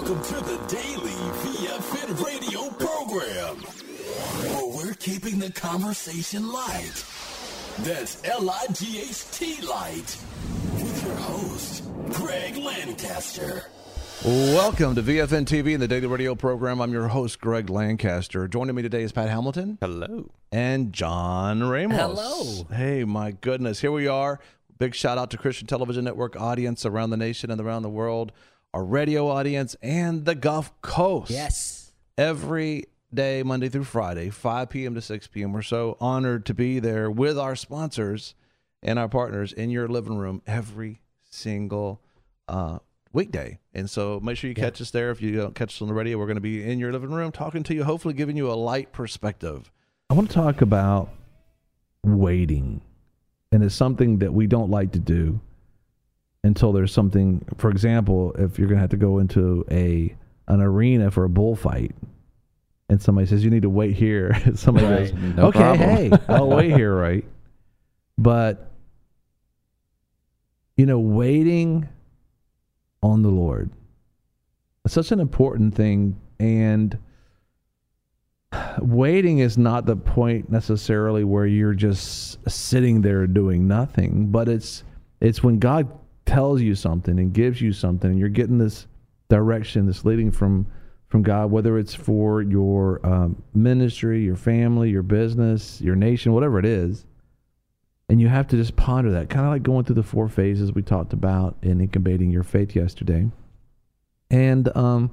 Welcome to the daily VFN radio program, where we're keeping the conversation light. That's LIGHT light. With your host, Greg Lancaster. Welcome to VFN TV and the daily radio program. I'm your host, Greg Lancaster. Joining me today is Pat Hamilton. Hello. And John Ramos. Hello. Hey, my goodness. Here we are. Big shout out to Christian Television Network audience around the nation and around the world, our radio audience, and the Gulf Coast. Yes. Every day, Monday through Friday, 5 p.m. to 6 p.m. We're so honored to be there with our sponsors and our partners in your living room every single weekday. And so make sure you catch us there. If you don't catch us on the radio, we're going to be in your living room talking to you, hopefully giving you a light perspective. I want to talk about waiting. And it's something that we don't like to do until there's something. For example, if you're going to have to go into an arena for a bullfight and somebody says, you need to wait here. Somebody goes, No okay, problem. hey, I'll wait here, right? But, waiting on the Lord. It's such an important thing. And waiting is not the point necessarily where you're just sitting there doing nothing, but it's when God tells you something and gives you something, and you're getting this direction, this leading from God, whether it's for your ministry, your family, your business, your nation, whatever it is. And you have to just ponder that, kind of like going through the 4 phases we talked about in Incubating Your Faith yesterday. And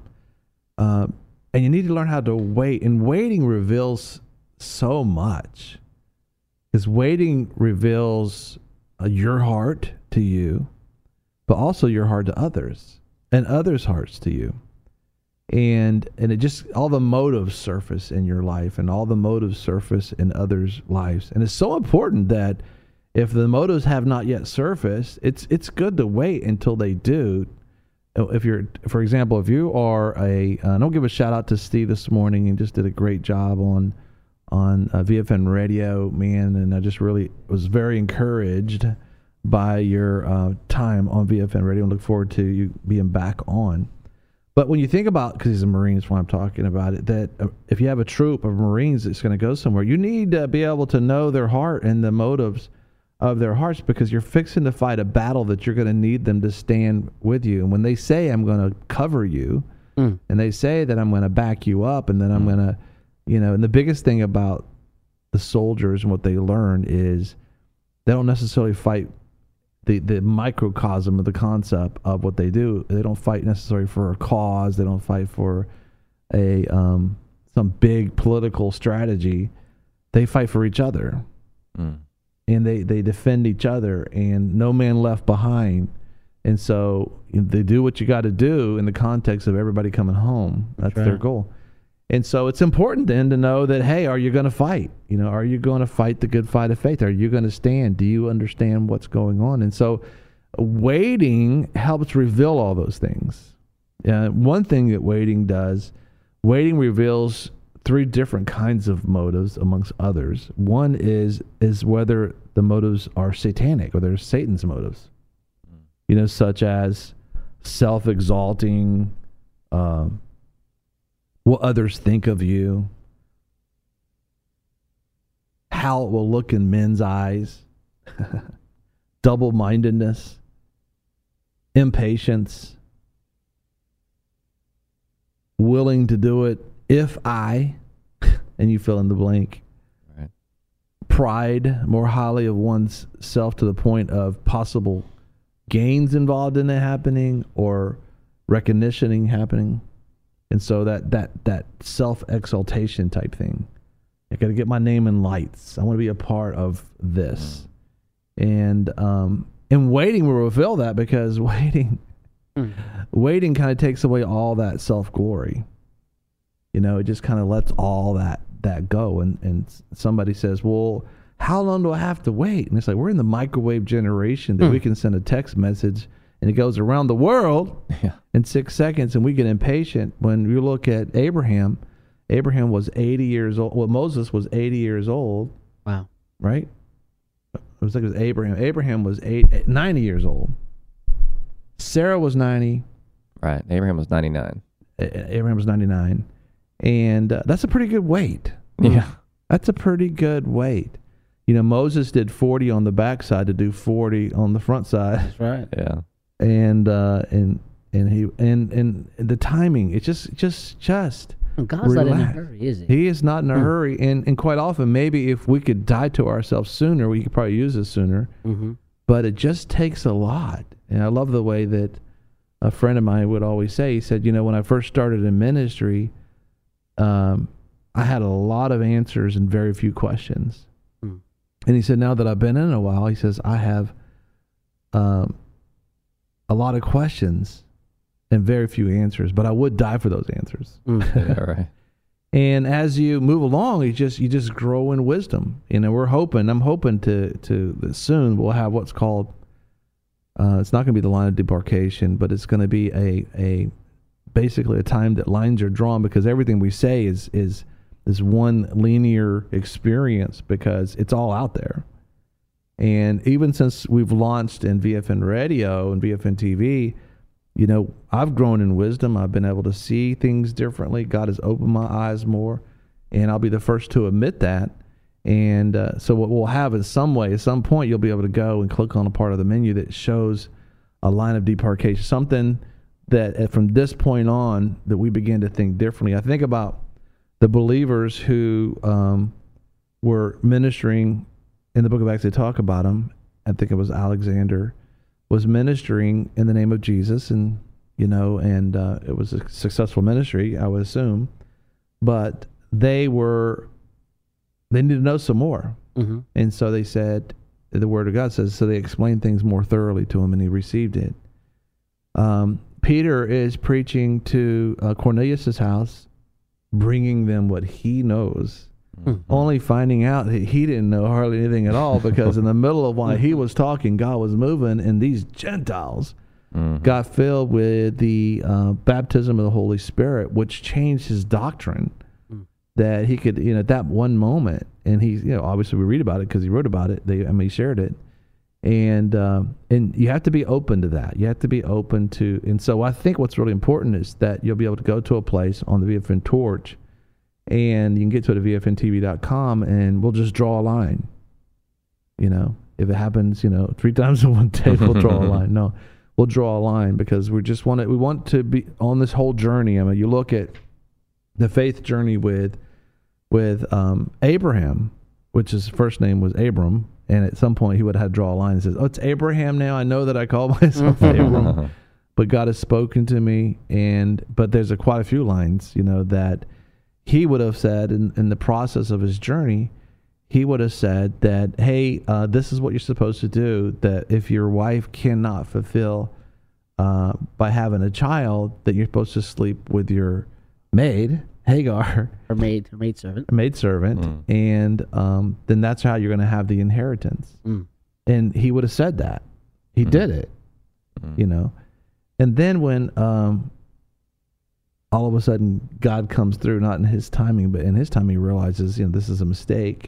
you need to learn how to wait. And waiting reveals so much. Because waiting reveals your heart to you, but also your heart to others, and others' hearts to you. And it just, all the motives surface in your life, and all the motives surface in others' lives. And it's so important that if the motives have not yet surfaced, it's good to wait until they do. If you're, for example, if you are don't give a shout out to Steve this morning. He just did a great job on VFN Radio, man, and I just really was very encouraged by your time on VFN Radio, and look forward to you being back on. But when you think about, because he's a Marine, that's why I'm talking about it, that if you have a troop of Marines that's going to go somewhere, you need to be able to know their heart and the motives of their hearts, because you're fixing to fight a battle that you're going to need them to stand with you. And when they say, I'm going to cover you, and they say that I'm going to back you up, and then I'm going to, and the biggest thing about the soldiers and what they learn is they don't necessarily fight the microcosm of the concept of what they do. They don't fight necessarily for a cause. They don't fight for some big political strategy. They fight for each other. And they defend each other, and no man left behind. And so they do what you got to do in the context of everybody coming home. That's their goal. And so it's important then to know that, hey, are you going to fight? Are you going to fight the good fight of faith? Are you going to stand? Do you understand what's going on? And so waiting helps reveal all those things. One thing that waiting does, waiting reveals 3 different kinds of motives amongst others. One is whether the motives are satanic or they're Satan's motives, such as self-exalting, what others think of you, how it will look in men's eyes, double-mindedness, impatience, willing to do it if I, and you fill in the blank, right. Pride, more highly of one's self to the point of possible gains involved in it happening or recognition happening. And so that self-exaltation type thing. I got to get my name in lights. I want to be a part of this. And waiting will reveal that, because waiting kind of takes away all that self-glory. It just kind of lets all that go. And somebody says, well, how long do I have to wait? And it's like, we're in the microwave generation that we can send a text message and it goes around the world in 6 seconds, and we get impatient. When you look at Abraham was 80 years old. Well, Moses was 80 years old. Wow. Right? It was Abraham. Abraham was 90 years old. Sarah was 90. Right. Abraham was 99. Abraham was 99. And that's a pretty good weight. Yeah. That's a pretty good weight. You know, Moses did 40 on the backside to do 40 on the front side. That's right. Yeah. And the timing, it's just God's not in a relax. hurry, is he? He is not in a hurry. And quite often, maybe if we could die to ourselves sooner, we could probably use this sooner. Mm-hmm. But it just takes a lot. And I love the way that a friend of mine would always say, he said, you know, when I first started in ministry, I had a lot of answers and very few questions. Mm. And he said, now that I've been in a while, he says, I have a lot of questions and very few answers, but I would die for those answers. Yeah, right. And as you move along, you just grow in wisdom. You know, I'm hoping to that soon we'll have what's called, it's not going to be the line of demarcation, but it's going to be a basically a time that lines are drawn, because everything we say is one linear experience, because it's all out there. And even since we've launched in VFN Radio and VFN TV, you know, I've grown in wisdom. I've been able to see things differently. God has opened my eyes more, and I'll be the first to admit that. And so what we'll have is some way, at some point, you'll be able to go and click on a part of the menu that shows a line of demarcation, something that from this point on that we begin to think differently. I think about the believers who were ministering in the book of Acts. They talk about them. I think it was Alexander was ministering in the name of Jesus, and you know, and it was a successful ministry, I would assume. But they needed to know some more, and so they said, the Word of God says, so they explained things more thoroughly to him, and he received it. Peter is preaching to Cornelius's house, bringing them what he knows. Only finding out that he didn't know hardly anything at all, because in the middle of while he was talking, God was moving, and these Gentiles got filled with the baptism of the Holy Spirit, which changed his doctrine. That he could, you know, at that one moment, and he, you know, obviously we read about it because he wrote about it. He shared it, and you have to be open to that. You have to be open to, and so I think what's really important is that you'll be able to go to a place on the VFN Torch. And you can get to it at VFNTV.com, and we'll just draw a line. You know, if it happens, you know, 3 times in one day, we'll draw a line. No, we'll draw a line, because we want to be on this whole journey. I mean, you look at the faith journey with Abraham, which his first name was Abram, and at some point he would have had to draw a line and says, "Oh, it's Abraham now. I know that I call myself Abram, but God has spoken to me." But there's quite a few lines, you know, that he would have said in the process of his journey. He would have said that, hey, this is what you're supposed to do, that if your wife cannot fulfill by having a child, that you're supposed to sleep with your maid, Hagar. Her maidservant. And then that's how you're going to have the inheritance. And he would have said that. He did it, you know. And then when all of a sudden God comes through, not in his timing, but in his timing, he realizes, you know, this is a mistake.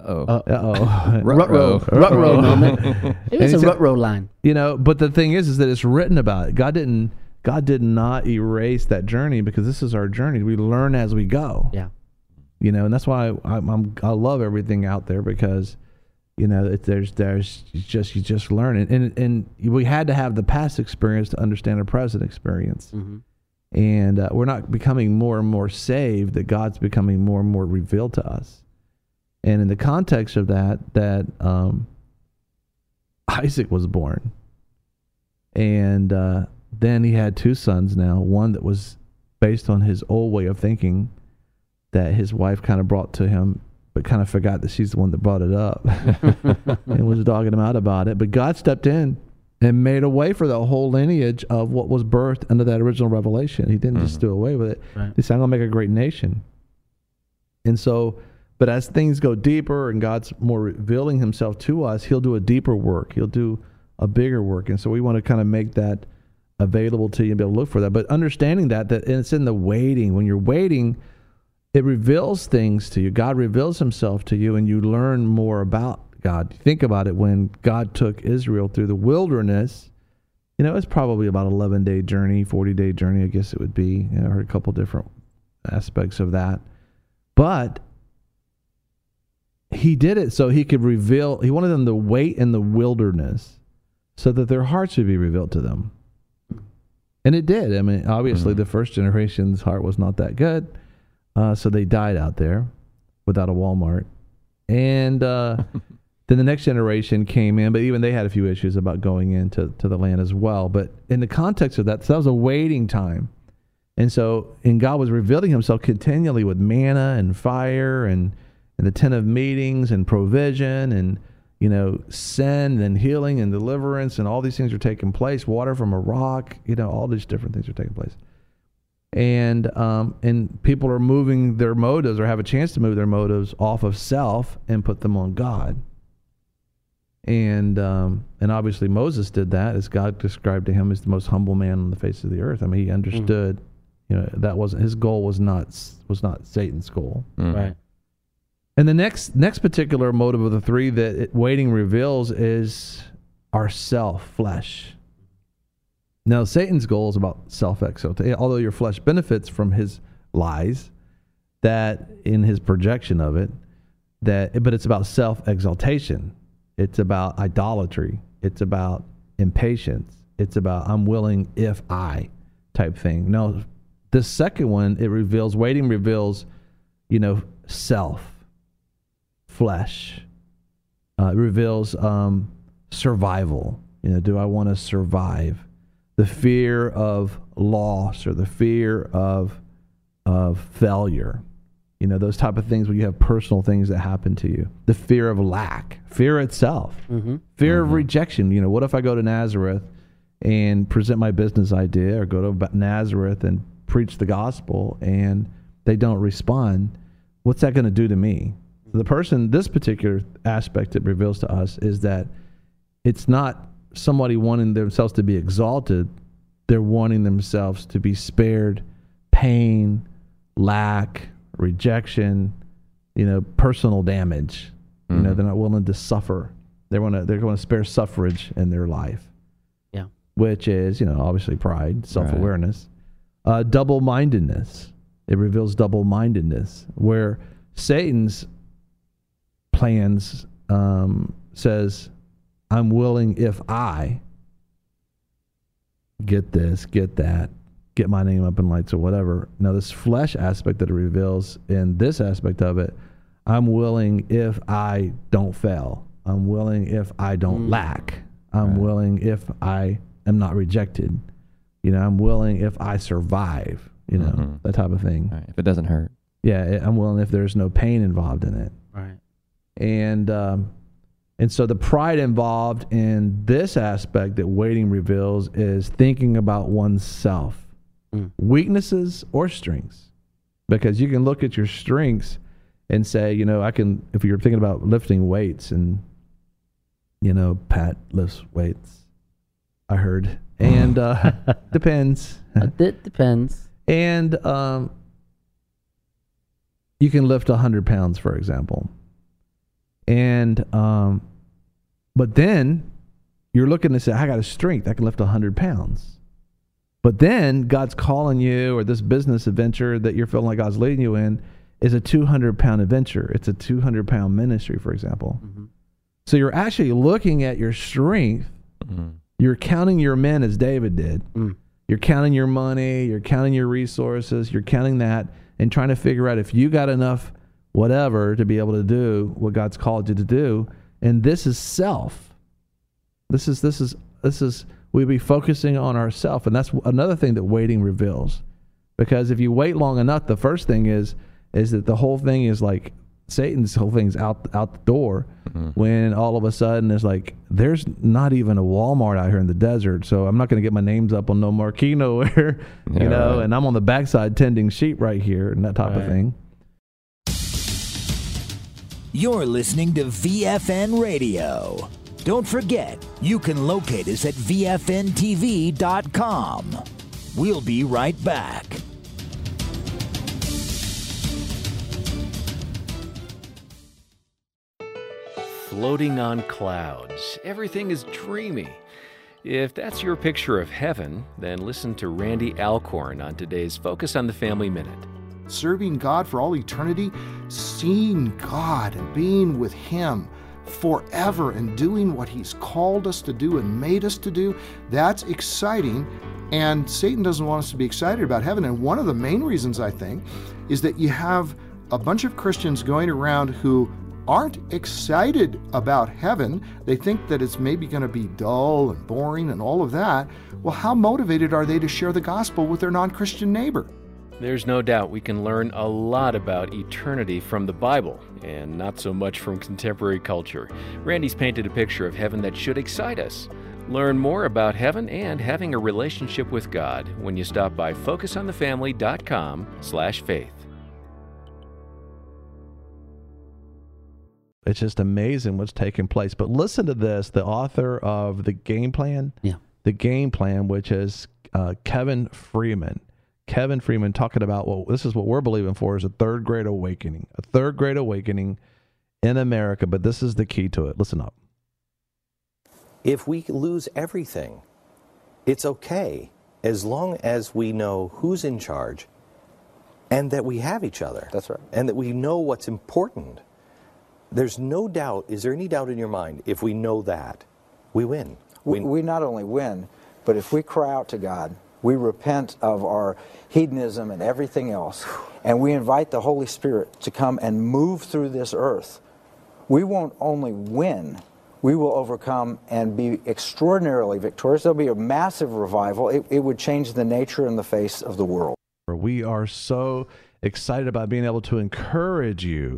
Rut-row moment. It was a rut-row line. You know, but the thing is that it's written about it. God did not erase that journey, because this is our journey. We learn as we go. Yeah. You know, and that's why I love everything out there, because, you know, you just learn it. And we had to have the past experience to understand the present experience. And we're not becoming more and more saved, that God's becoming more and more revealed to us. And in the context of that Isaac was born. And then he had 2 sons now, one that was based on his old way of thinking that his wife kind of brought to him, but kind of forgot that she's the one that brought it up and was dogging him out about it. But God stepped in and made a way for the whole lineage of what was birthed under that original revelation. He didn't just do away with it. Right. He said, I'm going to make a great nation. And so, but as things go deeper and God's more revealing himself to us, he'll do a deeper work. He'll do a bigger work. And so we want to kind of make that available to you and be able to look for that. But understanding that it's in the waiting. When you're waiting, it reveals things to you. God reveals himself to you, and you learn more about God. Think about it. When God took Israel through the wilderness, It's probably about 11-day journey, 40-day journey, I guess it would be. I heard a couple different aspects of that. But he did it so he could reveal, he wanted them to wait in the wilderness so that their hearts would be revealed to them. And it did. I mean, obviously the first generation's heart was not that good. So they died out there without a Walmart. And then the next generation came in, but even they had a few issues about going into the land as well. But in the context of that, so that was a waiting time. And God was revealing himself continually with manna and fire and the tent of meetings and provision and, sin and healing and deliverance, and all these things are taking place. Water from a rock, all these different things are taking place. And people are moving their motives, or have a chance to move their motives off of self and put them on God. And obviously Moses did that, as God described to him as the most humble man on the face of the earth. I mean, he understood, that wasn't his goal, was not Satan's goal. Right. And the next particular motive of the three that waiting reveals is our self, flesh. Now, Satan's goal is about self-exaltation. Although your flesh benefits from his lies, that in his projection of it, but it's about self-exaltation. It's about idolatry. It's about impatience. It's about I'm willing if I type thing. No, the second one, waiting reveals, self, flesh. It reveals survival. Do I want to survive? The fear of loss or the fear of failure. Those type of things where you have personal things that happen to you. The fear of lack, fear itself, fear of rejection. What if I go to Nazareth and present my business idea, or go to Nazareth and preach the gospel and they don't respond? What's that going to do to me? This particular aspect it reveals to us is that it's not somebody wanting themselves to be exalted. They're wanting themselves to be spared pain, lack, rejection, personal damage. They're not willing to suffer. They're going to spare suffrage in their life. Yeah. Which is, obviously pride, self-awareness, double-mindedness. It reveals double-mindedness, where Satan's plans says, I'm willing if I get this, get that, get my name up in lights or whatever. Now, this flesh aspect that it reveals in this aspect of it, I'm willing if I don't fail. I'm willing if I don't lack. I'm willing if I am not rejected. I'm willing if I survive, that type of thing. Right. If it doesn't hurt. Yeah, I'm willing if there's no pain involved in it. Right. And so the pride involved in this aspect that waiting reveals is thinking about oneself, weaknesses or strengths. Because you can look at your strengths and say, if you're thinking about lifting weights and, Pat lifts weights, I heard. And depends. It depends. And you can lift 100 pounds, for example. And but then you're looking to say, I got a strength, I can lift 100 pounds. But then God's calling you, or this business adventure that you're feeling like God's leading you in is a 200-pound adventure. It's a 200-pound ministry, for example. So you're actually looking at your strength. You're counting your men as David did. You're counting your money, you're counting your resources, you're counting that and trying to figure out if you got enough whatever to be able to do what God's called you to do. And this is self. This is we'll be focusing on ourself. And that's another thing that waiting reveals. Because if you wait long enough, the first thing is that the whole thing is like Satan's whole thing's out the door, when all of a sudden it's like there's not even a Walmart out here in the desert, so I'm not going to get my names up on no marquee nowhere, and I'm on the backside tending sheep right here and that type of thing. You're listening to VFN Radio. Don't forget, you can locate us at VFNTV.com. We'll be right back. Floating on clouds, everything is dreamy. If that's your picture of heaven, then listen to Randy Alcorn on today's Focus on the Family Minute. Serving God for all eternity, seeing God and being with Him forever and doing what He's called us to do and made us to do, that's exciting. And Satan doesn't want us to be excited about heaven. And one of the main reasons, I think, is that you have a bunch of Christians going around who aren't excited about heaven. They think that it's maybe going to be dull and boring and all of that. Well, how motivated are they to share the gospel with their non-Christian neighbor? There's no doubt we can learn a lot about eternity from the Bible, and not so much from contemporary culture. Randy's painted a picture of heaven that should excite us. Learn more about heaven and having a relationship with God when you stop by focusonthefamily.com/faith. It's just amazing what's taking place. But listen to this, the author of The Game Plan, The Game Plan, which is Kevin Freeman. Kevin Freeman talking about, well, this is what we're believing for, is a third great awakening in America. But this is the key to it. Listen up. If we lose everything, it's okay as long as we know who's in charge and that we have each other. That's right. And that we know what's important. There's no doubt. Is there any doubt in your mind? If we know that, we win. We not only win, but if we cry out to God, we repent of our hedonism and everything else, and we invite the Holy Spirit to come and move through this earth, we won't only win, we will overcome and be extraordinarily victorious. There'll be a massive revival. It would change the nature and the face of the world. We are so excited about being able to encourage you,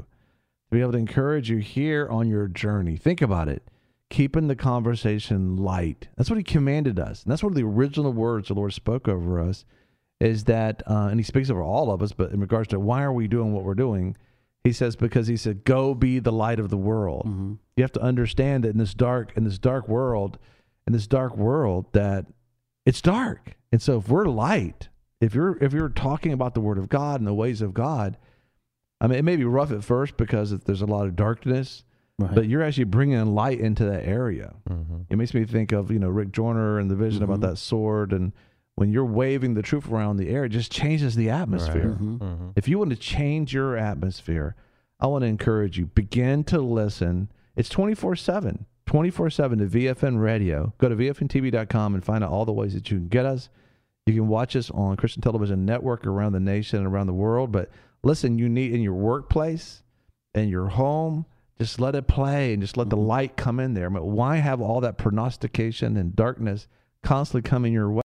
here on your journey. Think about it. Keeping the conversation light. That's what He commanded us. And that's one of the original words the Lord spoke over us, is that, and He speaks over all of us, but in regards to why are we doing what we're doing, He says, because He said, go be the light of the world. Mm-hmm. You have to understand that in this dark world, that it's dark. And so if we're light, if you're talking about the Word of God and the ways of God, I mean, it may be rough at first because there's a lot of darkness, right, but you're actually bringing light into that area. Mm-hmm. It makes me think of, Rick Joyner and the vision about that sword. And when you're waving the truth around the air, it just changes the atmosphere. Right. Mm-hmm. Mm-hmm. If you want to change your atmosphere, I want to encourage you, begin to listen. It's 24/7 to VFN Radio. Go to VFNTV.com and find out all the ways that you can get us. You can watch us on Christian Television Network around the nation and around the world. But listen, you need in your workplace and your home, just let it play and just let the light come in there. But why have all that prognostication and darkness constantly coming your way?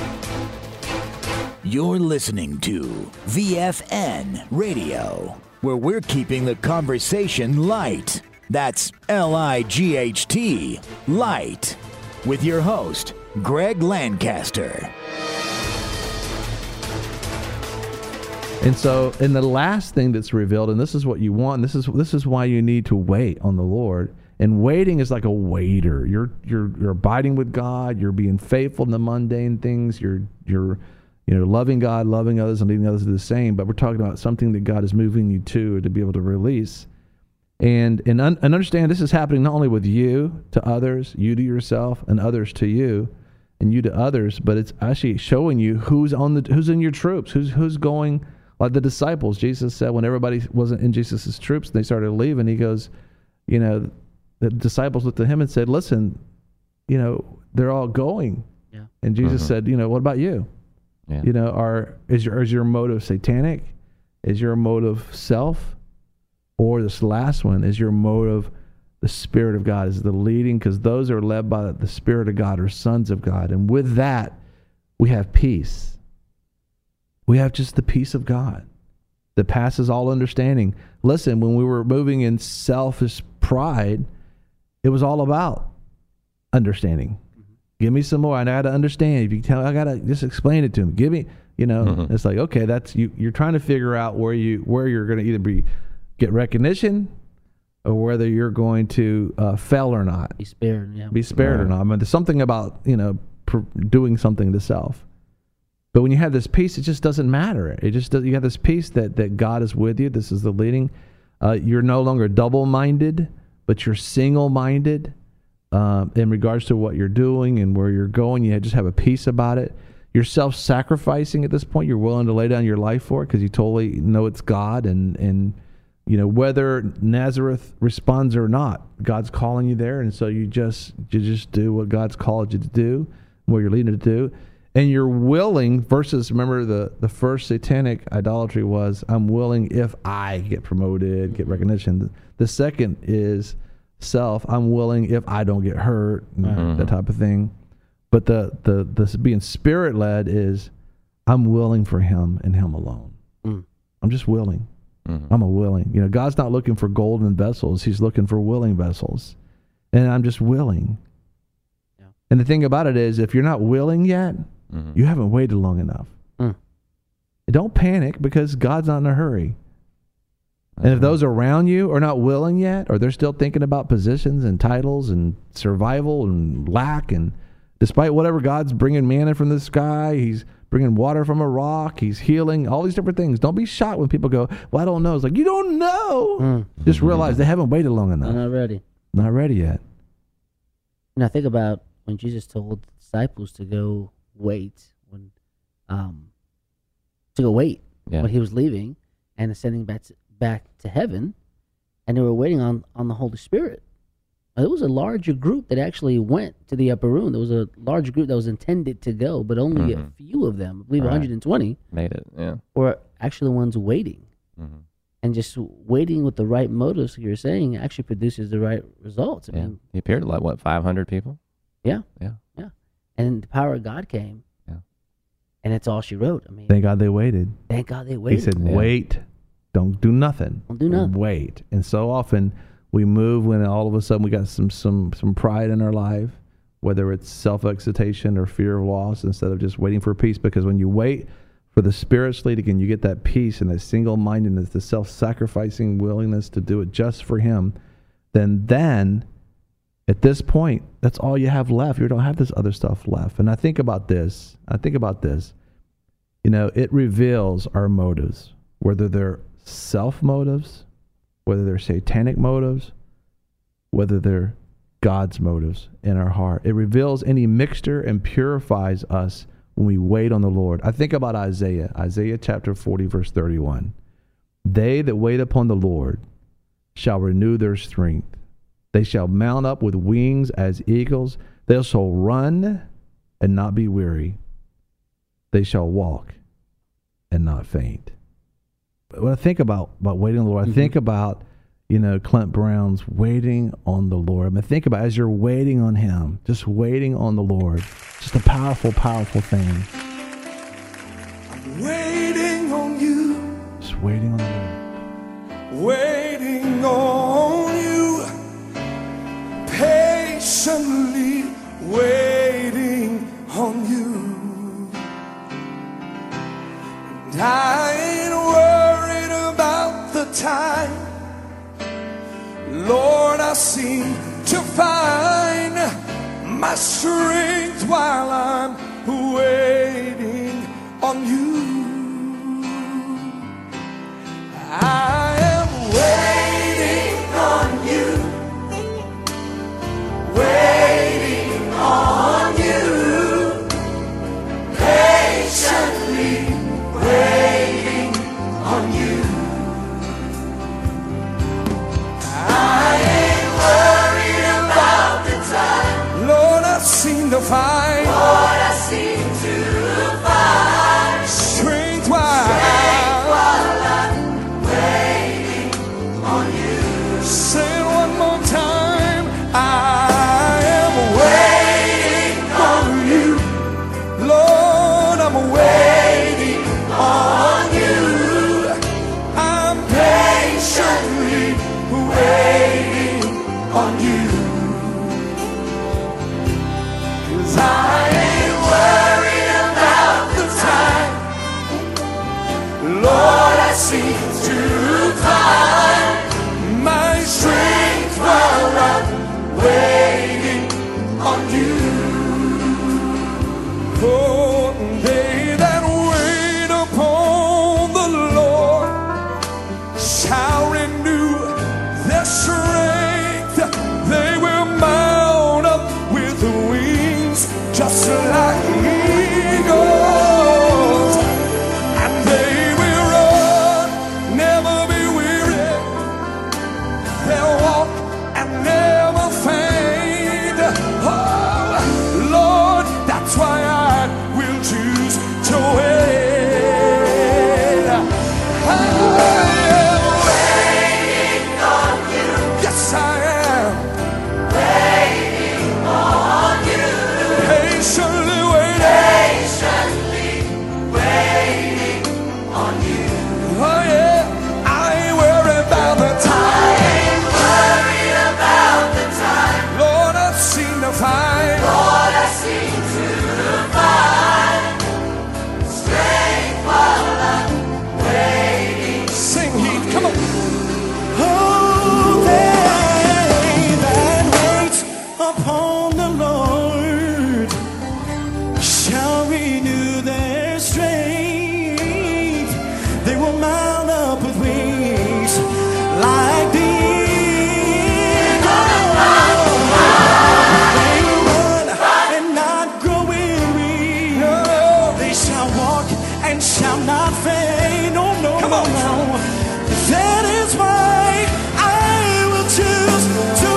You're listening to VFN Radio, where we're keeping the conversation light. That's LIGHT, light, with your host, Greg Lancaster. And so, and the last thing that's revealed, and this is what you want, this is why you need to wait on the Lord. And waiting is like a waiter. You're abiding with God. You're being faithful in the mundane things. You're loving God, loving others, and leading others to the same. But we're talking about something that God is moving you to be able to release. And understand this is happening not only with you to others, you to yourself, and others to you, and you to others, but it's actually showing you who's in your troops, who's going. Like the disciples, Jesus said when everybody wasn't in Jesus' troops, they started leaving. He goes, the disciples looked at Him and said, listen, they're all going. Yeah. And Jesus said, what about you? Yeah. Is your motive satanic? Is your motive self? Or this last one, is your motive the Spirit of God? Is the leading? Because those are led by the Spirit of God are sons of God. And with that, we have peace. We have just the peace of God that passes all understanding. Listen, when we were moving in selfish pride, it was all about understanding. Mm-hmm. Give me some more. I got to understand. If you tell, I got to just explain it to him. Give me, It's like, okay, that's you. You're trying to figure out where you're going to either get recognition or whether you're going to fail or not. Be spared, yeah. Be spared or not. I mean, there's something about doing something to self. But when you have this peace, it just doesn't matter. It just you have this peace that God is with you. This is the leading. You're no longer double-minded, but you're single-minded. in regards to what you're doing and where you're going. You just have a peace about it. You're self-sacrificing at this point. You're willing to lay down your life for it because you totally know it's God. And you know, whether Nazareth responds or not, God's calling you there. And so you just do what God's called you to do, what you're leading to do. And you're willing versus, remember, the first satanic idolatry was, I'm willing if I get promoted, get recognition. The second is self, I'm willing if I don't get hurt, that type of thing. But the being spirit-led is, I'm willing for him and him alone. I'm just willing. I'm a willing. You know, God's not looking for golden vessels. He's looking for willing vessels. And I'm just willing. Yeah. And the thing about it is, if you're not willing yet, you haven't waited long enough. Don't panic because God's not in a hurry. And if those around you are not willing yet, or they're still thinking about positions and titles and survival and lack, and despite whatever God's bringing manna from the sky, he's bringing water from a rock, he's healing, all these different things. Don't be shocked when people go, well, I don't know. It's like, you don't know. Just realize they haven't waited long enough. They're not ready. Not ready yet. And I think about when Jesus told the disciples to go wait, when when he was leaving and ascending back to heaven, and they were waiting on the Holy Spirit. It was a larger group that actually went to the upper room. There was a large group that was intended to go, but only a few of them, I believe 120, made it. Yeah, were actually the ones waiting. And just waiting with the right motives, like you're saying, actually produces the right results. I mean, he appeared to like, what, 500 people? Yeah. And the power of God came. Yeah. And that's all she wrote. I mean, thank God they waited. Thank God they waited. He said, wait, don't do nothing. Don't do nothing. Wait. And so often we move when all of a sudden we got some pride in our life, whether it's self-excitation or fear of loss, instead of just waiting for peace. Because when you wait for the Spirit's leading and you get that peace and that single-mindedness, the self-sacrificing willingness to do it just for him, then at this point, that's all you have left. You don't have this other stuff left. And I think about this. You know, it reveals our motives, whether they're self-motives, whether they're satanic motives, whether they're God's motives in our heart. It reveals any mixture and purifies us when we wait on the Lord. I think about Isaiah chapter 40, verse 31. They that wait upon the Lord shall renew their strength. They shall mount up with wings as eagles. They shall run and not be weary. They shall walk and not faint. But when I think about waiting on the Lord, I think about, you know, Clint Brown's waiting on the Lord. I mean, think about as you're waiting on him, just waiting on the Lord. Just a powerful, powerful thing. I'm waiting on you. Just waiting on the Lord. Waiting on you. Patiently waiting on you. And I ain't worried about the time. Lord, I seem to find my strength while I'm waiting on you. I am waiting on you. Waiting on shall renew their strength. They will mount up with wings like the eagle. They will run and not grow weary. They shall walk and shall not faint. No, no, no, no. That is why I will choose to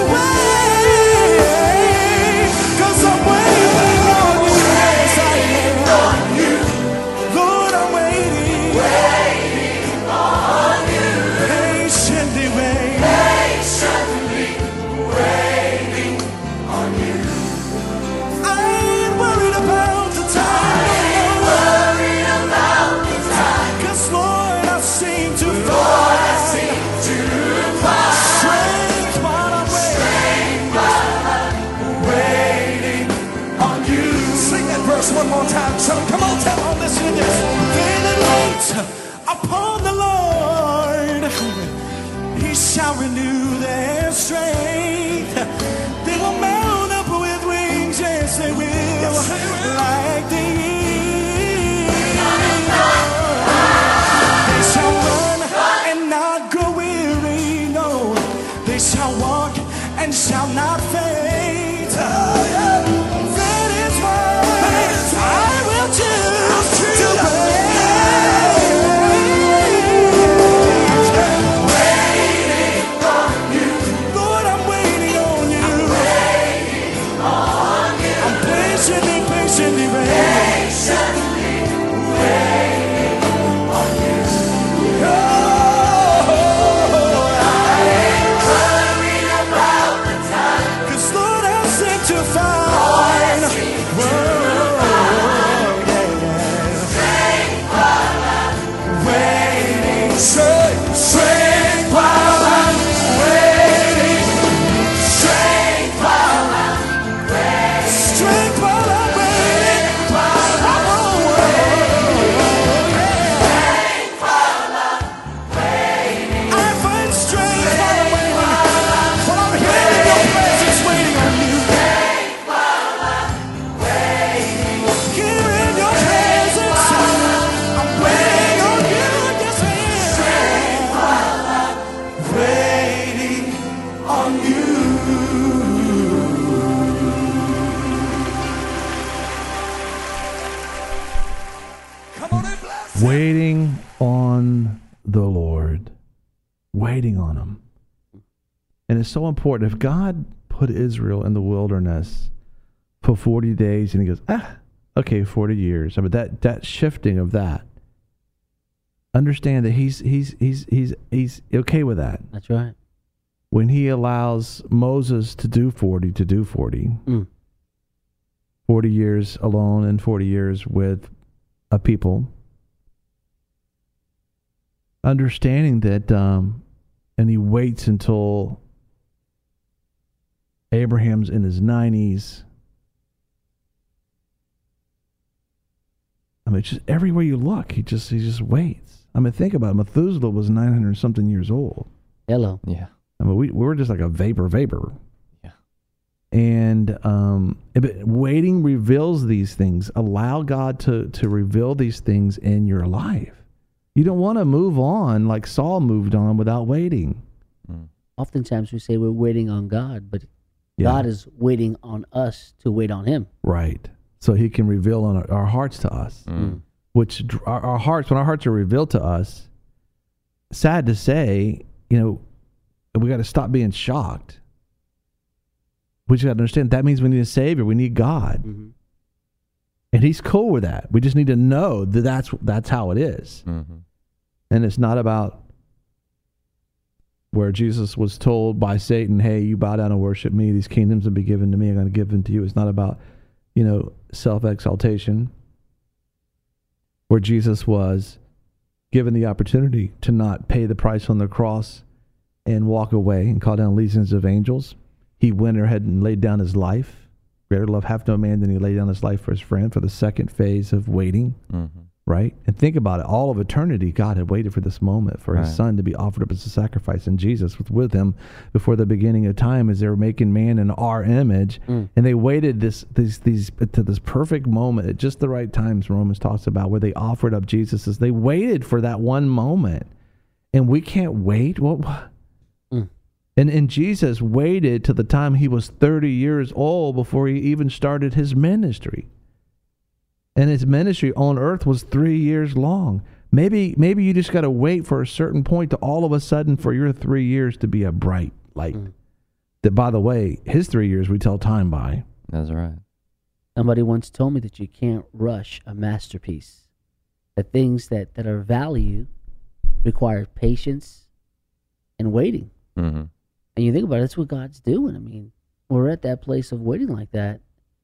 wait. 'Cause I'm waiting on you. Yes, I am. Lord, I'm waiting. Waiting on you. Patiently waiting. Patiently waiting on you. I ain't worried about the time. I ain't worried about the time. 'Cause Lord, I seem to find strength while I'm waiting on you. Sing that verse one more time, son. Come on, tell them, listen to this. They that wait upon the Lord, He shall renew their strength. They will mount up with wings, yes they will, like the eagle. They shall run and not grow weary, no. They shall walk and shall not faint. That is why I will choose to waiting on you. Lord, I'm waiting on you. I'm patiently waiting on you. Strength while I'm waiting. Strength while I'm waiting. Strength while I'm waiting. Strength while I'm waiting. I find strength while I'm waiting. While I'm here in your presence, waiting on you. Strength while I'm waiting. Here in your presence, I'm waiting on you. Yes, I am. Waiting on you. Come on and bless him. Waiting on the Lord. Waiting on Him. And it's so important. If God put Israel in the wilderness for 40 days and He goes, okay, 40 years. I mean, that shifting of that. Understand that he's okay with that. That's right. When He allows Moses to do 40, 40 years alone and 40 years with a people, understanding that, and He waits until Abraham's in his 90s. I mean, just everywhere you look, he just waits. I mean, think about it. Methuselah was 900 something years old. Hello. Yeah. I mean, we were just like a vapor. Yeah. And but waiting reveals these things. Allow God to reveal these things in your life. You don't want to move on like Saul moved on without waiting. Oftentimes we say we're waiting on God, but God is waiting on us to wait on Him. Right. So He can reveal on our hearts to us. Which our hearts, when our hearts are revealed to us, sad to say, we got to stop being shocked. We just got to understand that means we need a Savior. We need God. Mm-hmm. And He's cool with that. We just need to know that that's how it is. Mm-hmm. And it's not about where Jesus was told by Satan, hey, you bow down and worship me. These kingdoms will be given to me. I'm going to give them to you. It's not about, self-exaltation. Where Jesus was given the opportunity to not pay the price on the cross and walk away and call down legions of angels. He went ahead and laid down His life. Greater love hath no man than He laid down His life for His friend, for the second phase of waiting. Mm-hmm. right? And think about it. All of eternity, God had waited for this moment for his son to be offered up as a sacrifice. And Jesus was with him before the beginning of time as they were making man in our image. And they waited these to this perfect moment at just the right times. Romans talks about where they offered up Jesus. As they waited for that one moment. And we can't wait. And Jesus waited till the time he was 30 years old before he even started his ministry. And his ministry on earth was 3 years long. Maybe you just got to wait for a certain point to all of a sudden for your 3 years to be a bright light. That, by the way, his 3 years we tell time by. That's right. Somebody once told me that you can't rush a masterpiece. That things that are of value require patience and waiting. Mm-hmm. And you think about it, that's what God's doing. I mean, we're at that place of waiting like that.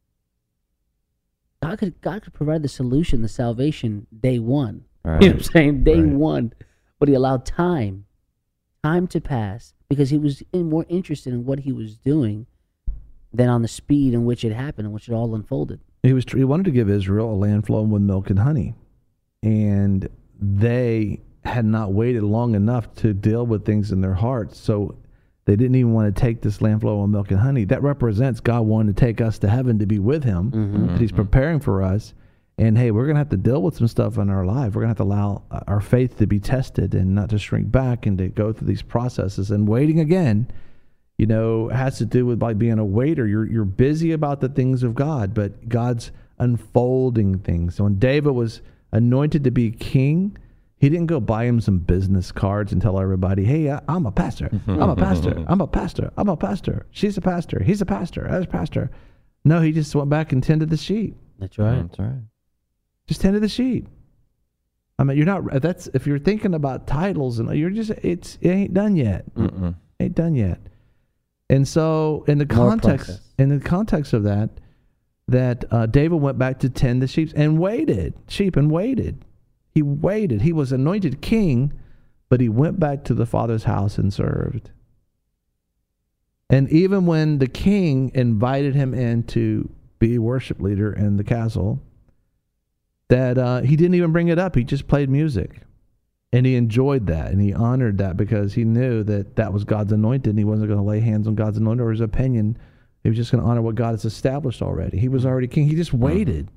God could provide the solution, the salvation, day one. Right. You know what I'm saying? Day one. But he allowed time to pass because he was more interested in what he was doing than on the speed in which it happened, in which it all unfolded. He wanted to give Israel a land flowing with milk and honey. And they had not waited long enough to deal with things in their hearts. So they didn't even want to take this land flowing with milk and honey. That represents God wanting to take us to heaven to be with him, that he's preparing for us. And hey, we're going to have to deal with some stuff in our life. We're going to have to allow our faith to be tested and not to shrink back and to go through these processes. And waiting again, has to do with like being a waiter. You're busy about the things of God, but God's unfolding things. So when David was anointed to be king, he didn't go buy him some business cards and tell everybody, hey, I'm a pastor. I'm a pastor. I'm a pastor. I'm a pastor. She's a pastor. He's a pastor. I was a pastor. No, he just went back and tended the sheep. That's right. That's right. Just tended the sheep. I mean, if you're thinking about titles and it ain't done yet. Ain't done yet. And so in the context of that David went back to tend the sheep and waited. He waited. He was anointed king, but he went back to the Father's house and served. And even when the king invited him in to be a worship leader in the castle, that he didn't even bring it up. He just played music. And he enjoyed that, and he honored that because he knew that was God's anointed, and he wasn't going to lay hands on God's anointed or his opinion. He was just going to honor what God has established already. He was already king. He just waited.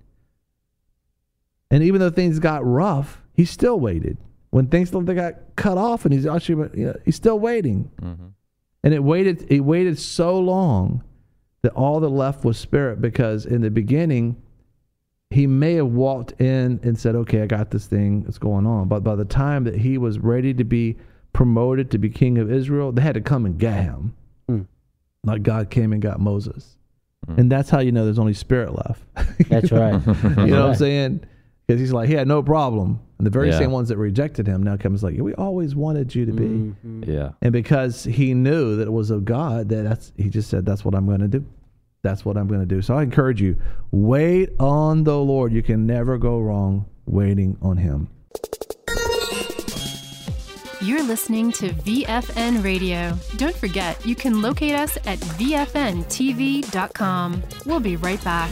And even though things got rough, he still waited. When things they got cut off, and he's still waiting. And it waited so long that all that left was spirit, because in the beginning, he may have walked in and said, okay, I got this thing that's going on. But by the time that he was ready to be promoted to be king of Israel, they had to come and get him. Like God came and got Moses. And that's how you know there's only spirit left. That's right. You know what I'm saying? Because he's like, he had no problem. And the very same ones that rejected him now comes like, we always wanted you to be. Yeah. And because he knew that it was of God, he just said, that's what I'm going to do. That's what I'm going to do. So I encourage you, wait on the Lord. You can never go wrong waiting on him. You're listening to VFN Radio. Don't forget, you can locate us at VFNTV.com. We'll be right back.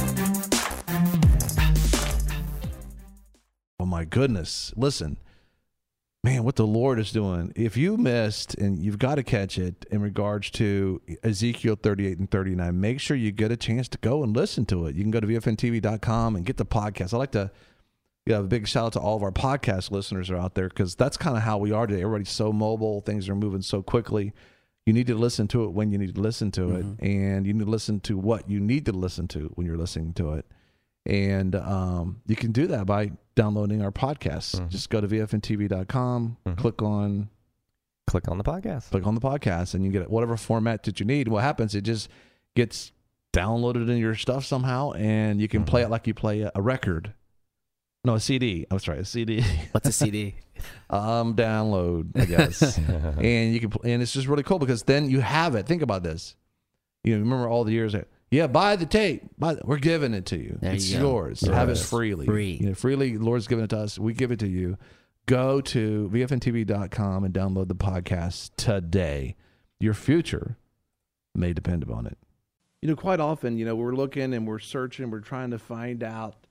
Oh my goodness. Listen, man, what the Lord is doing. If you missed, and you've got to catch it in regards to Ezekiel 38 and 39, make sure you get a chance to go and listen to it. You can go to VFNTV.com and get the podcast. I'd like to give a big shout out to all of our podcast listeners that are out there, because that's kind of how we are today. Everybody's so mobile. Things are moving so quickly. You need to listen to it when you need to listen to it, and you need to listen to what you need to listen to when you're listening to it. And you can do that by downloading our podcasts. Just go to VFNTV.com, click on the podcast. And you get it, whatever format that you need. What happens, it just gets downloaded in your stuff somehow, and you can play it like you play a record. No, a CD. I was right, a CD. What's a CD? Download, I guess. And you can, and it's just really cool because then you have it. Think about this. Remember all the years that, buy the tape. We're giving it to you. It's yours. Yes. Have it freely. Freely. The Lord's given it to us. We give it to you. Go to VFNTV.com and download the podcast today. Your future may depend upon it. Quite often, we're looking and we're searching. We're trying to find out,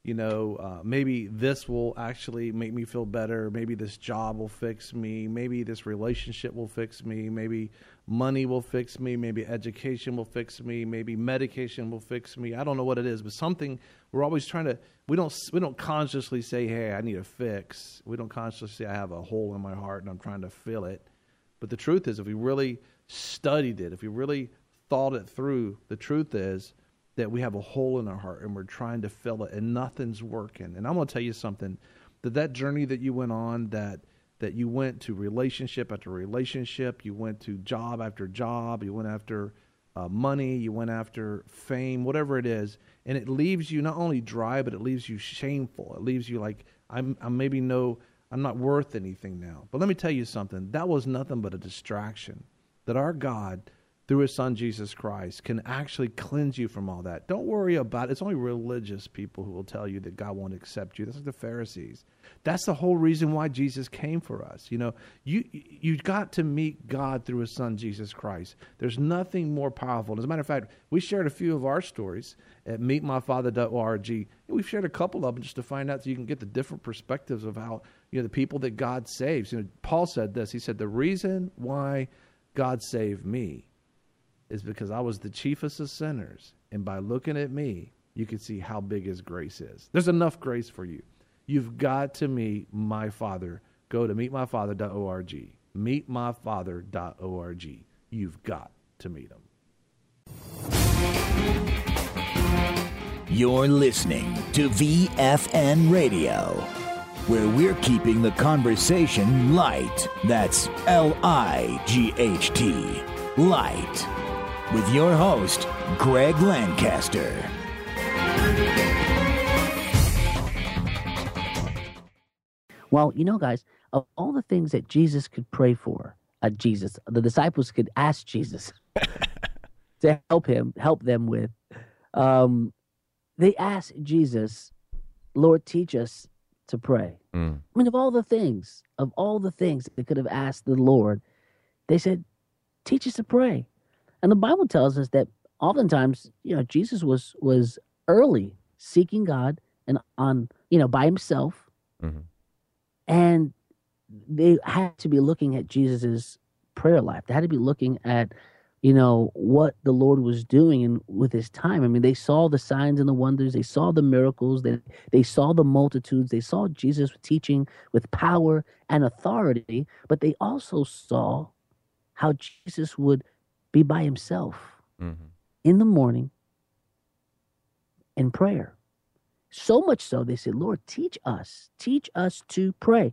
maybe this will actually make me feel better. Maybe this job will fix me. Maybe this relationship will fix me. Maybe money will fix me. Maybe education will fix me. Maybe medication will fix me. I don't know what it is, but something we're always trying to, we don't consciously say, hey, I need a fix. We don't consciously say I have a hole in my heart and I'm trying to fill it. But the truth is, if we really studied it, if we really thought it through, the truth is that we have a hole in our heart and we're trying to fill it and nothing's working. And I'm going to tell you something, that journey that you went on, that you went to relationship after relationship, you went to job after job, you went after money, you went after fame, whatever it is, and it leaves you not only dry, but it leaves you shameful. It leaves you like, I'm not worth anything now. But let me tell you something, that was nothing but a distraction. That our God, through his son Jesus Christ, can actually cleanse you from all that. Don't worry about it. It's only religious people who will tell you that God won't accept you. That's like the Pharisees. That's the whole reason why Jesus came for us. You got to meet God through his son Jesus Christ. There's nothing more powerful. As a matter of fact, we shared a few of our stories at meetmyfather.org. We've shared a couple of them just to find out so you can get the different perspectives of how, the people that God saves. Paul said this. He said, the reason why God saved me is because I was the chiefest of sinners. And by looking at me, you can see how big his grace is. There's enough grace for you. You've got to meet my Father. Go to meetmyfather.org. Meetmyfather.org. You've got to meet him. You're listening to VFN Radio, where we're keeping the conversation light. That's L-I-G-H-T. Light. With your host, Greg Lancaster. Well, guys, of all the things that Jesus could pray for, the disciples could ask Jesus to help them with, they asked Jesus, Lord, teach us to pray. I mean, of all the things they could have asked the Lord, they said, teach us to pray. And the Bible tells us that oftentimes, Jesus was early seeking God and by himself. Mm-hmm. And they had to be looking at Jesus's prayer life. They had to be looking at, what the Lord was doing with his time. I mean, they saw the signs and the wonders. They saw the miracles. They saw the multitudes. They saw Jesus teaching with power and authority. But they also saw how Jesus would be by himself in the morning in prayer. So much so, they said, Lord, teach us to pray.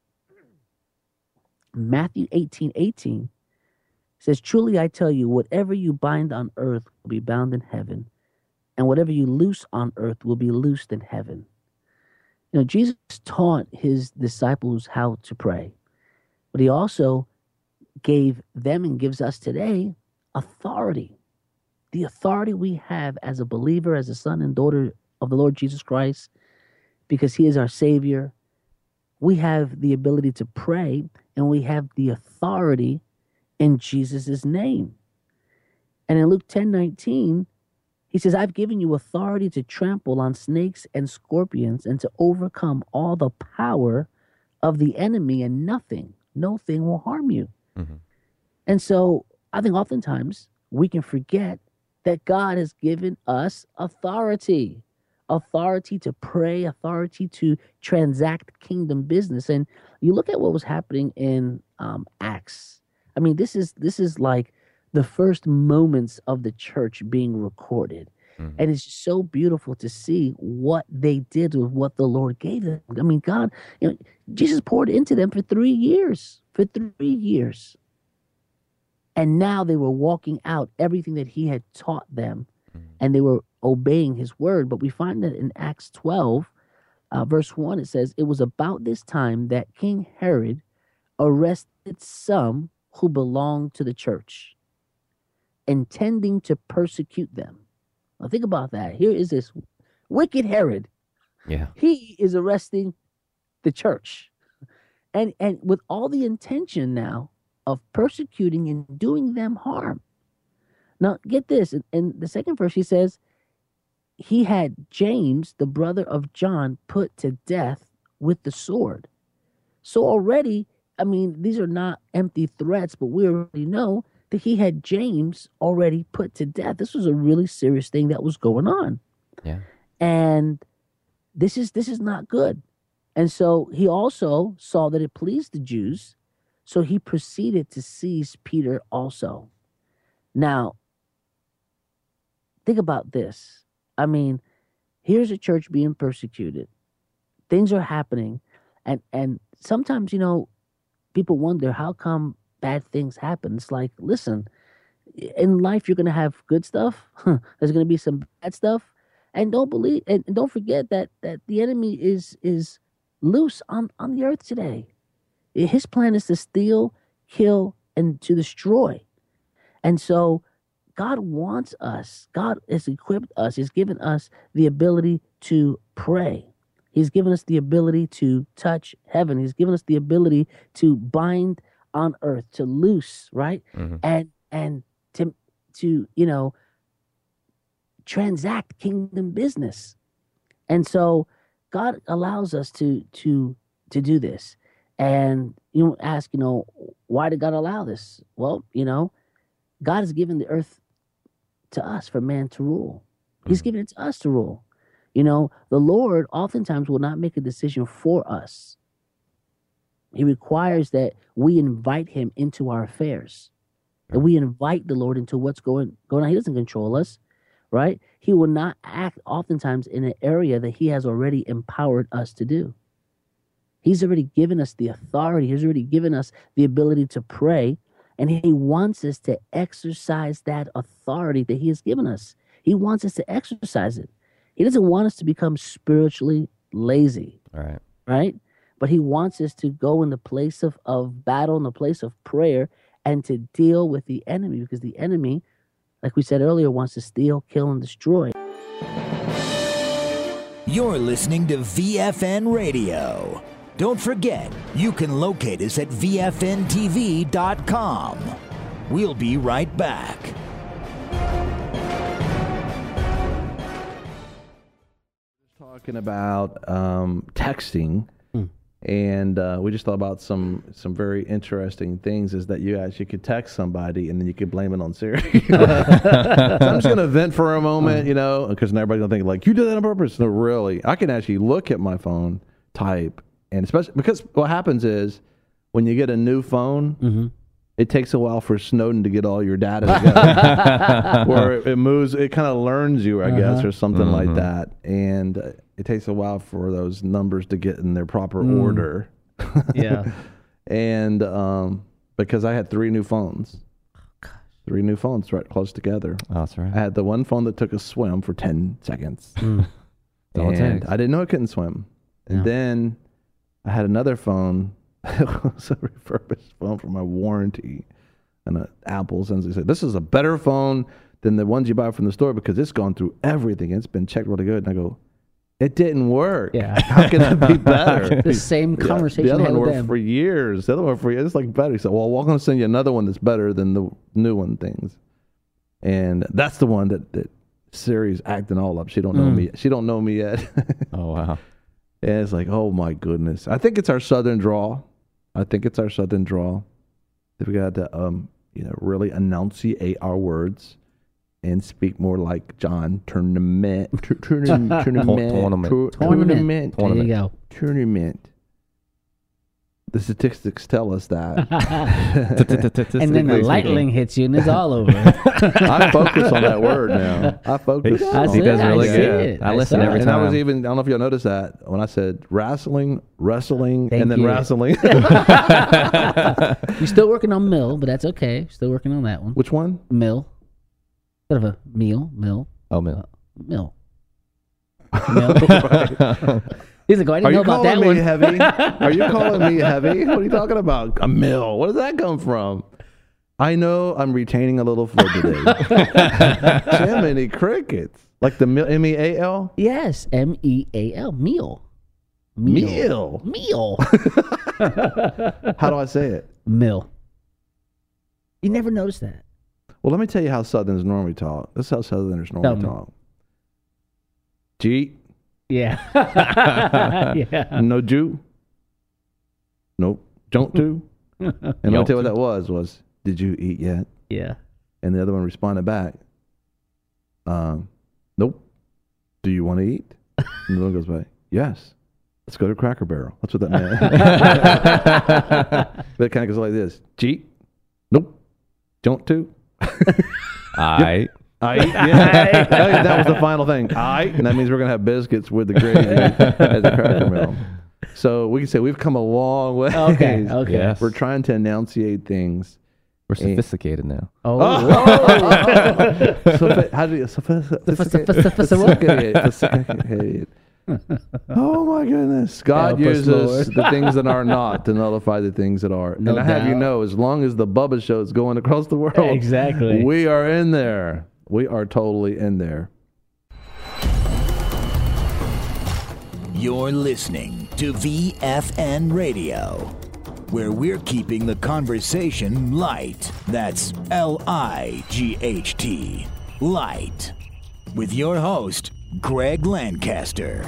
Matthew 18:18 says, truly I tell you, whatever you bind on earth will be bound in heaven, and whatever you loose on earth will be loosed in heaven. Jesus taught his disciples how to pray, but he also gave them and gives us today authority. The authority we have as a believer, as a son and daughter of the Lord Jesus Christ, because he is our Savior. We have the ability to pray, and we have the authority in Jesus' name. And in Luke 10:19, he says, I've given you authority to trample on snakes and scorpions and to overcome all the power of the enemy, and no thing will harm you. Mm-hmm. And so I think oftentimes we can forget that God has given us authority to pray, authority to transact kingdom business. And you look at what was happening in Acts. I mean, this is like the first moments of the church being recorded. Mm-hmm. And it's so beautiful to see what they did with what the Lord gave them. I mean, God, Jesus poured into them for 3 years. And now they were walking out everything that he had taught them, and they were obeying his word. But we find that in Acts 12, verse 1, it says, it was about this time that King Herod arrested some who belonged to the church, intending to persecute them. Now think about that. Here is this wicked Herod. Yeah. He is arresting the church. And with all the intention now of persecuting and doing them harm. Now, get this. In the second verse, he says, he had James, the brother of John, put to death with the sword. So already, I mean, these are not empty threats, but we already know that he had James already put to death. This was a really serious thing that was going on. Yeah. And this is not good. And so he also saw that it pleased the Jews, so he proceeded to seize Peter also. Now, think about this. I mean, here's a church being persecuted. Things are happening, and sometimes, you know, people wonder how come bad things happen. It's like, listen, in life you're going to have good stuff. There's going to be some bad stuff, and don't forget that the enemy is loose on the earth today. His plan is to steal, kill, and to destroy. And so God wants us. God has equipped us. He's given us the ability to pray. He's given us the ability to touch heaven. He's given us the ability to bind on earth, to loose, right? Mm-hmm. And to you know, transact kingdom business. And so God allows us to do this. And you ask, you know, why did God allow this? Well, you know, God has given the earth to us for man to rule. He's given it to us to rule. You know, the Lord oftentimes will not make a decision for us. He requires that we invite him into our affairs. That we invite the Lord into what's going on. He doesn't control us, right? He will not act oftentimes in an area that he has already empowered us to do. He's already given us the authority. He's already given us the ability to pray. And he wants us to exercise that authority that he has given us. He wants us to exercise it. He doesn't want us to become spiritually lazy. Right? But he wants us to go in the place of battle, in the place of prayer, and to deal with the enemy. Because the enemy, like we said earlier, wants to steal, kill, and destroy. You're listening to VFN Radio. Don't forget, you can locate us at VFNTV.com. We'll be right back. Talking about texting, and we just thought about some very interesting things. Is that you actually could text somebody and then you could blame it on Siri. So I'm just gonna vent for a moment, you know, because everybody's gonna think like you did that on purpose. No, really, I can actually look at my phone, type. And especially because what happens is when you get a new phone, it takes a while for Snowden to get all your data together. Where it moves, it kind of learns you, I guess, or something like that. And it takes a while for those numbers to get in their proper order. Yeah. And because I had 3 new phones. 3 new phones right close together. Oh, that's right. I had the one phone that took a swim for 10 seconds. And I didn't know it couldn't swim. And then I had another phone. It was a refurbished phone for my warranty. And Apple essentially said, this is a better phone than the ones you buy from the store because it's gone through everything. It's been checked really good. And I go, it didn't work. Yeah. How can it be better? The same conversation. The other one worked them. for years. The other one for years. It's like better. He said, well, we're going to send you another one that's better than the new one things. And that's the one that Siri's acting all up. She don't know me. She don't know me yet. Oh, wow. And it's like, oh my goodness. I think it's our Southern drawl. That we got to, really enunciate our words and speak more like John. Tournament. Tournament. There you go. Tournament. The statistics tell us that. And then the lightning hits you and it's all over. I focus on that word now. I focus on He does it. really good. I listen every time. And I was even, I don't know if y'all noticed that, when I said wrestling, Thank and then you. wrestling. You're still working on Mill, but that's okay. Still working on that one. Which one? Mill. Instead of a meal. Oh, Mill. Mill. He's like, oh, I didn't know about that one. Heavy? Are you calling me heavy? What are you talking about? A mill. Where does that come from? I know I'm retaining a little flow today. Jiminy crickets. Like the meal, M-E-A-L? Yes, M-E-A-L. Meal. Meal. How do I say it? Mill. You never noticed that. Well, let me tell you how Southerners normally talk. This is how Southerners normally talk. Cheat. Yeah. Yeah. No Jew. Nope. Don't do. And I'll tell you what that was, did you eat yet? Yeah. And the other one responded back, nope. Do you want to eat? And the one goes back, yes. Let's go to Cracker Barrel. That's what that meant. But it kind of goes like this. Cheat? Nope. Don't do? I. I eat? Yeah. That was the final thing. And that means we're going to have biscuits with the gravy at the Cracker Barrel. So we can say we've come a long way. Okay. Yes. We're trying to enunciate things. We're sophisticated now. So how do you sophisticated? Oh my goodness! God uses the things that are not to nullify the things that are. No and I have you doubt. know, as long as the Bubba Show is going across the world, Exactly. we are in there. We are totally in there. You're listening to VFN Radio, where we're keeping the conversation light. That's LIGHT, light. With your host, Greg Lancaster.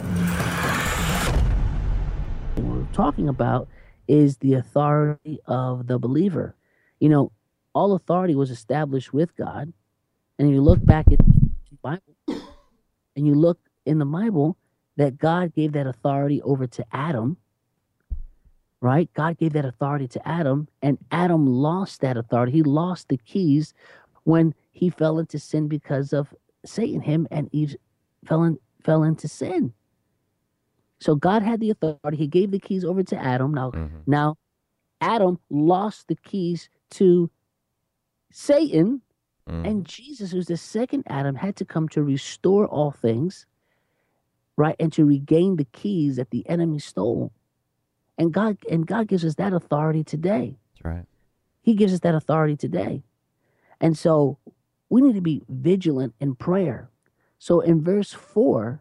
What we're talking about is the authority of the believer. You know, all authority was established with God. And you look back at the Bible, and you look in the Bible that God gave that authority over to Adam, right? God gave that authority to Adam, and Adam lost that authority. He lost the keys when he fell into sin because of Satan. Him and Eve fell into sin. So God had the authority. He gave the keys over to Adam. Now Adam lost the keys to Satan, and Jesus, who's the second Adam, had to come to restore all things, right, and to regain the keys that the enemy stole. And God gives us that authority today. That's right. He gives us that authority today. And so we need to be vigilant in prayer. So in verse 4,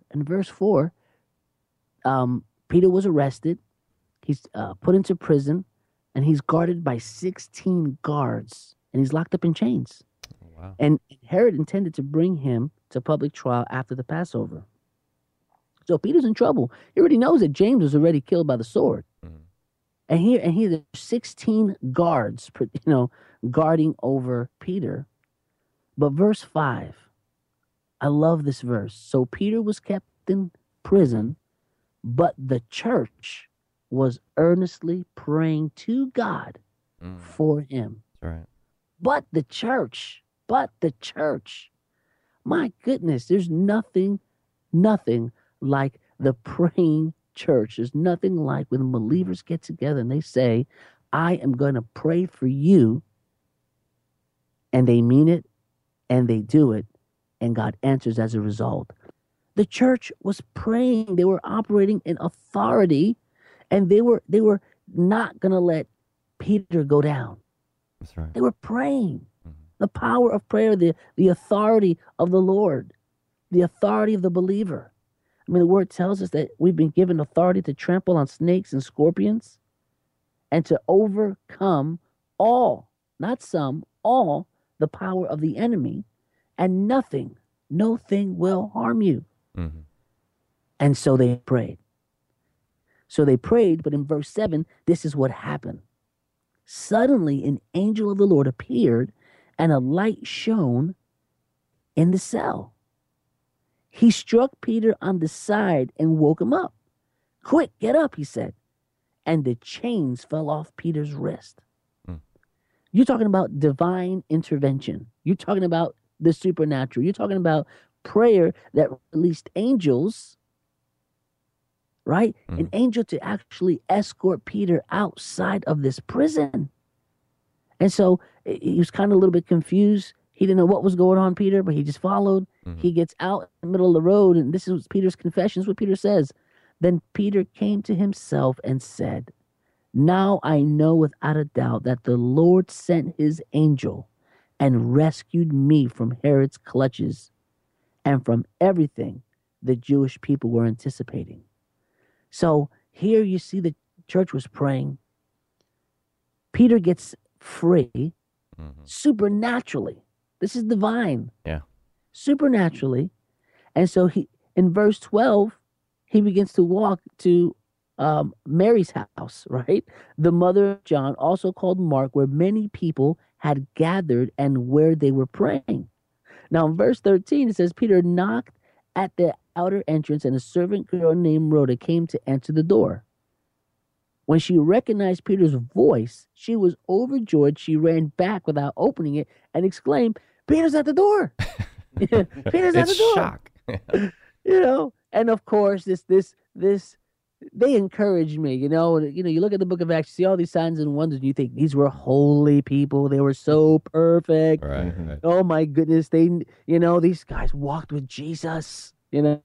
Peter was arrested. He's put into prison, and he's guarded by 16 guards, and he's locked up in chains. Wow. And Herod intended to bring him to public trial after the Passover. So Peter's in trouble. He already knows that James was already killed by the sword. And here there's 16 guards, guarding over Peter. But verse 5, I love this verse. So Peter was kept in prison, but the church was earnestly praying to God for him. That's right. But the church, my goodness, there's nothing like the praying church. There's nothing like when believers get together and they say, I am going to pray for you, and they mean it, and they do it, and God answers as a result. The church was praying. They were operating in authority, and they were not going to let Peter go down. That's right. They were praying. The power of prayer, the authority of the Lord, the authority of the believer. I mean, the word tells us that we've been given authority to trample on snakes and scorpions and to overcome all, not some, all the power of the enemy, and no thing will harm you. And so they prayed. But in verse 7, this is what happened. Suddenly an angel of the Lord appeared, and a light shone in the cell. He struck Peter on the side and woke him up. Quick, get up, he said. And the chains fell off Peter's wrist. You're talking about divine intervention. You're talking about the supernatural. You're talking about prayer that released angels, right? An angel to actually escort Peter outside of this prison. And so he was kind of a little bit confused. He didn't know what was going on, Peter, but he just followed. He gets out in the middle of the road, and this is Peter's confession. This is what Peter says. Then Peter came to himself and said, now I know without a doubt that the Lord sent his angel and rescued me from Herod's clutches and from everything the Jewish people were anticipating. So here you see the church was praying. Peter gets free supernaturally. This is divine. Yeah. Supernaturally. And so In verse 12, he begins to walk to Mary's house, right? The mother of John, also called Mark, where many people had gathered and where they were praying. Now, in verse 13, it says, Peter knocked at the outer entrance, and a servant girl named Rhoda came to answer the door. When she recognized Peter's voice, she was overjoyed. She ran back without opening it and exclaimed, Peter's at the door. Peter's at the door. Shock. You know, and of course, this, they encouraged me, you look at the book of Acts, you see all these signs and wonders, and you think these were holy people. They were so perfect. Right. Oh my goodness. These guys walked with Jesus, they're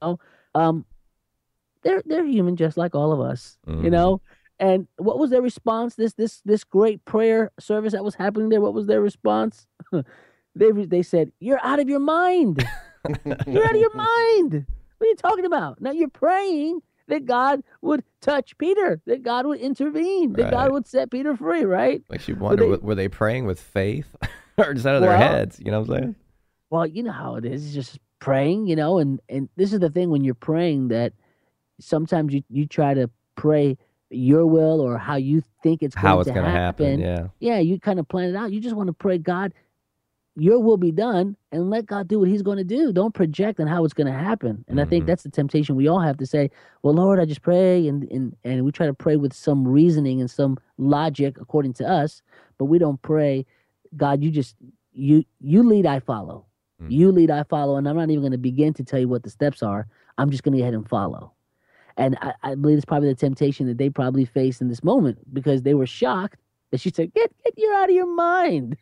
human just like all of us, And what was their response? This great prayer service that was happening there. What was their response? They said, "You're out of your mind. You're out of your mind. What are you talking about? Now you're praying that God would touch Peter, that God would intervene, that God would set Peter free, right?" Like you wonder, were they praying with faith or just out of their heads? You know what I'm saying? Well, you know how it is. It's just praying, and this is the thing when you're praying, that sometimes you try to pray your will or how you think it's going to happen. Yeah, you kind of plan it out. You just want to pray, God, your will be done, and let God do what he's going to do. Don't project on how it's going to happen. And I think that's the temptation we all have to say, well, Lord, I just pray, and we try to pray with some reasoning and some logic according to us, but we don't pray, God, you lead, I follow. You lead, I follow, and I'm not even going to begin to tell you what the steps are. I'm just going to go ahead and follow. And I believe it's probably the temptation that they probably faced in this moment, because they were shocked that she said, get you out of your mind.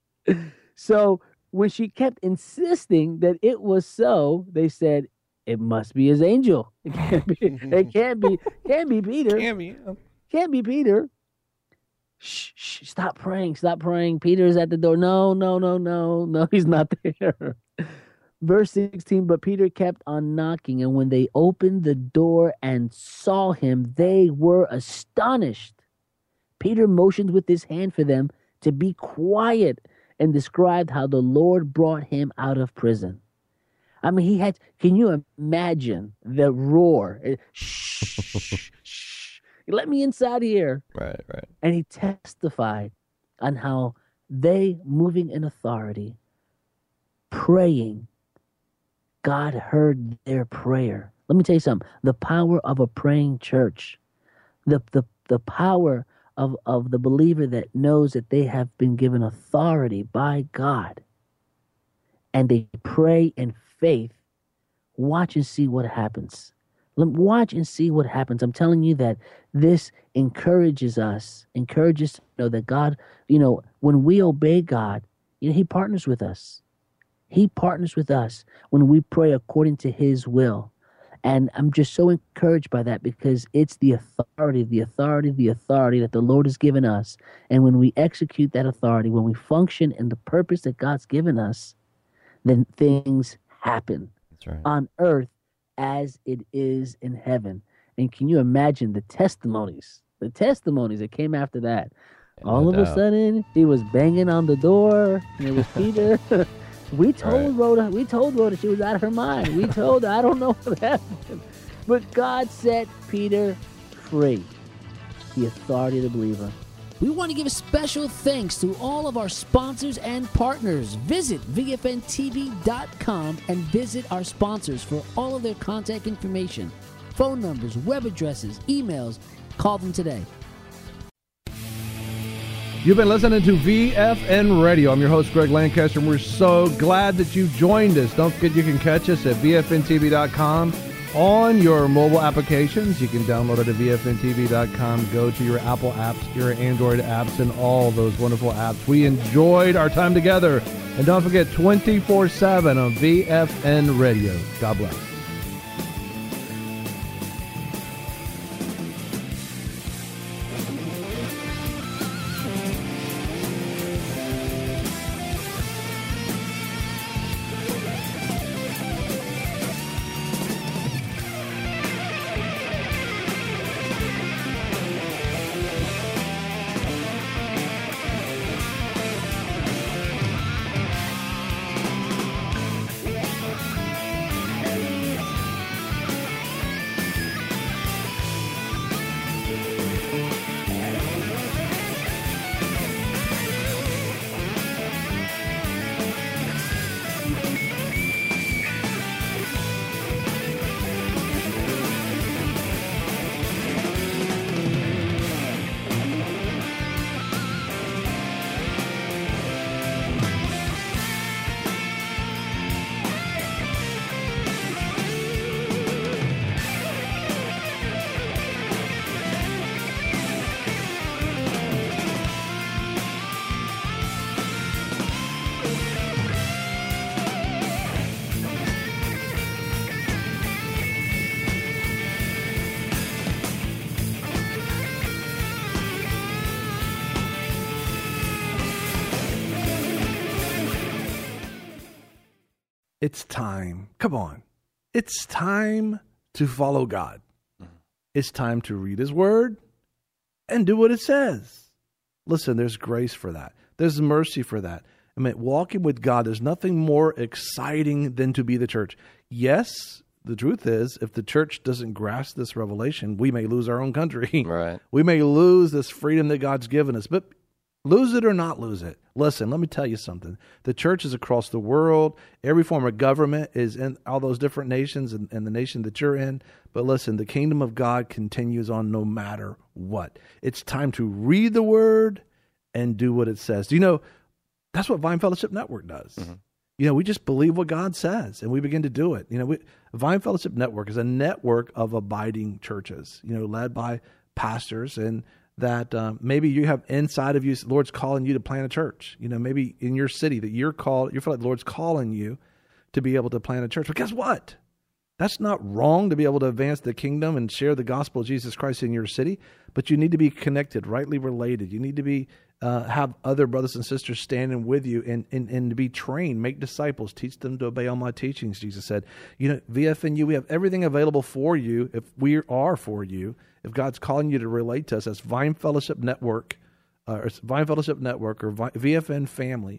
So when she kept insisting that it was so, they said, it must be his angel. It can't be Peter. Can't be Peter. Shh, stop praying. Peter's at the door. No, he's not there. Verse 16, but Peter kept on knocking, and when they opened the door and saw him, they were astonished. Peter motioned with his hand for them to be quiet and described how the Lord brought him out of prison. I mean, can you imagine the roar? Shh, let me inside here. Right. And he testified on how they, moving in authority, praying, God heard their prayer. Let me tell you something. The power of a praying church, the power of the believer that knows that they have been given authority by God, and they pray in faith. Watch and see what happens. Watch and see what happens. I'm telling you that this encourages us to know that God, when we obey God, he partners with us. He partners with us when we pray according to his will. And I'm just so encouraged by that, because it's the authority that the Lord has given us. And when we execute that authority, when we function in the purpose that God's given us, then things happen on earth as it is in heaven. And can you imagine the testimonies that came after that? All of a sudden, he was banging on the door, and it was Peter. We told Rhoda she was out of her mind. We told her, I don't know what happened. But God set Peter free. The authority of the believer. We want to give a special thanks to all of our sponsors and partners. Visit VFNTV.com and visit our sponsors for all of their contact information, phone numbers, web addresses, emails. Call them today. You've been listening to VFN Radio. I'm your host, Greg Lancaster, and we're so glad that you joined us. Don't forget you can catch us at VFNTV.com on your mobile applications. You can download it at VFNTV.com. Go to your Apple apps, your Android apps, and all those wonderful apps. We enjoyed our time together. And don't forget, 24/7 on VFN Radio. God bless. it's time. Come on. It's time to follow God. It's time to read his word and do what it says. Listen, there's grace for that. There's mercy for that. I mean, walking with God, there's nothing more exciting than to be the church. Yes, the truth is, if the church doesn't grasp this revelation, we may lose our own country. Right. We may lose this freedom that God's given us. But lose it or not lose it. Listen, let me tell you something. The church is across the world. Every form of government is in all those different nations and the nation that you're in. But listen, the kingdom of God continues on no matter what. It's time to read the word and do what it says. Do you know, that's what Vine Fellowship Network does. Mm-hmm. You know, we just believe what God says and we begin to do it. You know, Vine Fellowship Network is a network of abiding churches, you know, led by pastors, and that maybe you have inside of you, the Lord's calling you to plant a church. You know, maybe in your city that you feel like the Lord's calling you to be able to plant a church. But guess what? That's not wrong to be able to advance the kingdom and share the gospel of Jesus Christ in your city, but you need to be connected, rightly related. You need to be have other brothers and sisters standing with you and to be trained, make disciples, teach them to obey all my teachings, Jesus said. You know, VFNU, we have everything available for you if we are for you. If God's calling you to relate to us, that's Vine Fellowship Network, or Vine Fellowship Network, or VFNFamily.org.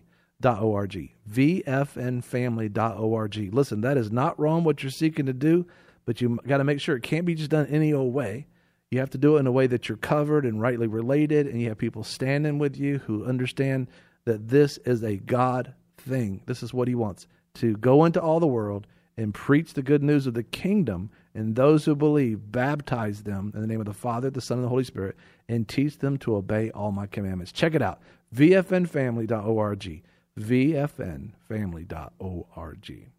VFNFamily.org. Listen, that is not wrong what you're seeking to do, but you got to make sure it can't be just done any old way. You have to do it in a way that you're covered and rightly related, and you have people standing with you who understand that this is a God thing. This is what he wants, to go into all the world and preach the good news of the kingdom, and those who believe, baptize them in the name of the Father, the Son, and the Holy Spirit, and teach them to obey all my commandments. Check it out, VFNFamily.org, VFNFamily.org.